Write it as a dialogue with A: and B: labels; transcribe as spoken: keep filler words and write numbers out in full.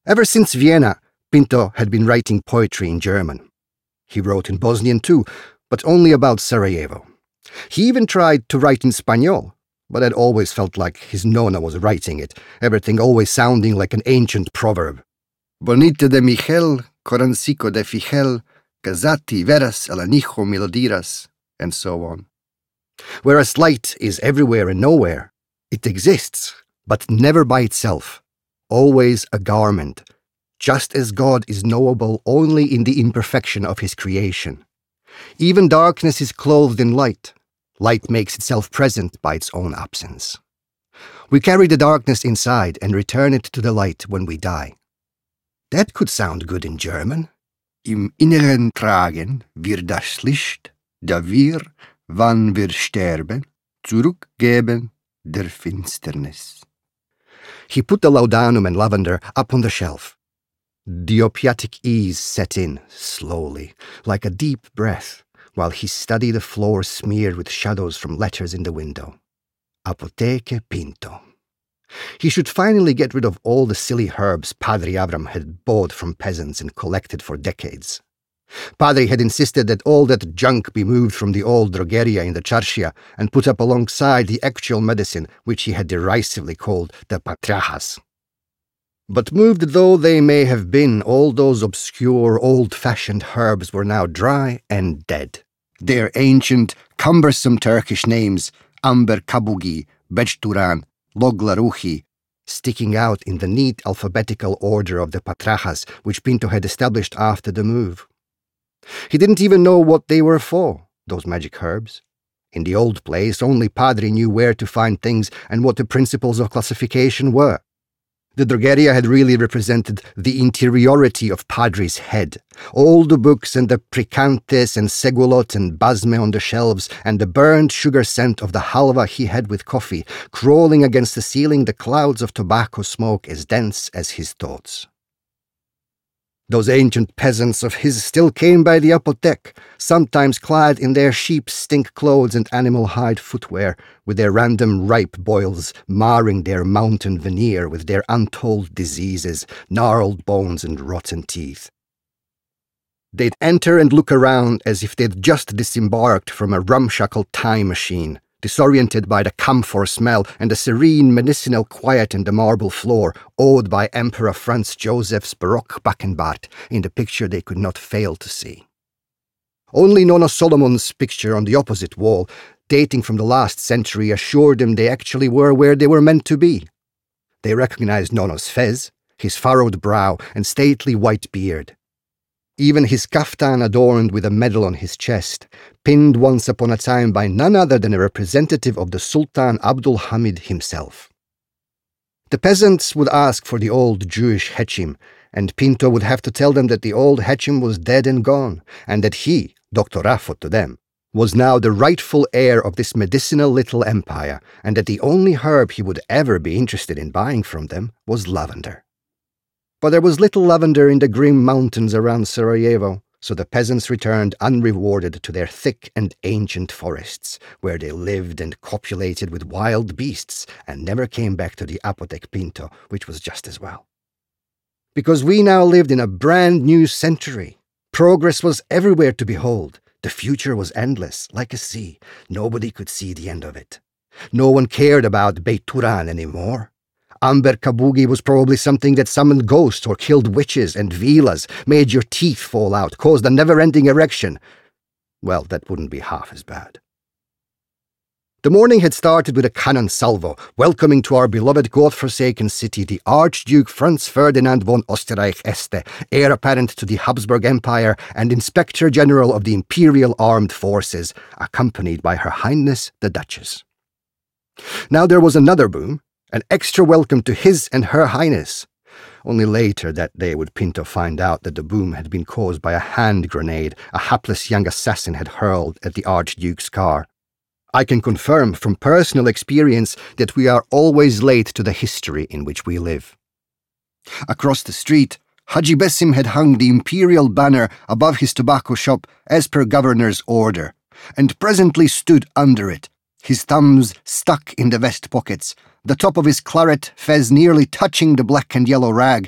A: Ever since Vienna, Pinto had been writing poetry in German. He wrote in Bosnian too, but only about Sarajevo. He even tried to write in Spanish, but it always felt like his nona was writing it, everything always sounding like an ancient proverb. Bonita de Miguel, corancico de Figel, casati veras el anijo milodiras, and so on. Whereas light is everywhere and nowhere, it exists, but never by itself, always a garment, just as God is knowable only in the imperfection of his creation. Even darkness is clothed in light. Light makes itself present by its own absence. We carry the darkness inside and return it to the light when we die. That could sound good in German. Im Inneren tragen wir das Licht, da wir, wann wir sterben, zurückgeben der Finsternis. He put the laudanum and lavender up on the shelf. The opiatic ease set in, slowly, like a deep breath, while he studied the floor smeared with shadows from letters in the window. Apotheke Pinto. He should finally get rid of all the silly herbs Padre Avram had bought from peasants and collected for decades. Padre had insisted that all that junk be moved from the old drogeria in the Charshia and put up alongside the actual medicine, which he had derisively called the patrajas. But moved though they may have been, all those obscure, old-fashioned herbs were now dry and dead. Their ancient, cumbersome Turkish names, Amber Kabugi, Bechturan, Loglaruhi, sticking out in the neat alphabetical order of the patrajas which Pinto had established after the move. He didn't even know what they were for, those magic herbs. In the old place, only Padre knew where to find things and what the principles of classification were. The drogeria had really represented the interiority of Padre's head. All the books and the Pricantes and Segulot and Basme on the shelves and the burned sugar scent of the halva he had with coffee, crawling against the ceiling the clouds of tobacco smoke as dense as his thoughts. Those ancient peasants of his still came by the apotheke, sometimes clad in their sheep's stink clothes and animal hide footwear, with their random ripe boils marring their mountain veneer with their untold diseases, gnarled bones and rotten teeth. They'd enter and look around as if they'd just disembarked from a rumshackle time machine, disoriented by the camphor smell and the serene medicinal quiet in the marble floor, awed by Emperor Franz Joseph's Baroque Backenbart in the picture they could not fail to see. Only Nona Solomon's picture on the opposite wall, dating from the last century, assured them they actually were where they were meant to be. They recognized Nona's fez, his furrowed brow and stately white beard. Even his kaftan adorned with a medal on his chest, pinned once upon a time by none other than a representative of the Sultan Abdul Hamid himself. The peasants would ask for the old Jewish Hechim, and Pinto would have to tell them that the old Hechim was dead and gone, and that he, Doctor Raffo to them, was now the rightful heir of this medicinal little empire, and that the only herb he would ever be interested in buying from them was lavender. But there was little lavender in the grim mountains around Sarajevo, so the peasants returned unrewarded to their thick and ancient forests, where they lived and copulated with wild beasts, and never came back to the Apotheke Pinto, which was just as well. Because we now lived in a brand new century. Progress was everywhere to behold. The future was endless, like a sea. Nobody could see the end of it. No one cared about Beit Turan anymore. Amber Kabugi was probably something that summoned ghosts or killed witches and vilas, made your teeth fall out, caused a never-ending erection. Well, that wouldn't be half as bad. The morning had started with a cannon salvo, welcoming to our beloved God-forsaken city the Archduke Franz Ferdinand von Österreich-Este, heir apparent to the Habsburg Empire and Inspector General of the Imperial Armed Forces, accompanied by Her Highness the Duchess. Now there was another boom, an extra welcome to His and Her Highness. Only later that day would Pinto find out that the boom had been caused by a hand grenade a hapless young assassin had hurled at the Archduke's car. I can confirm from personal experience that we are always late to the history in which we live. Across the street, Haji Besim had hung the imperial banner above his tobacco shop as per governor's order, and presently stood under it, his thumbs stuck in the vest pockets, the top of his claret fez nearly touching the black and yellow rag,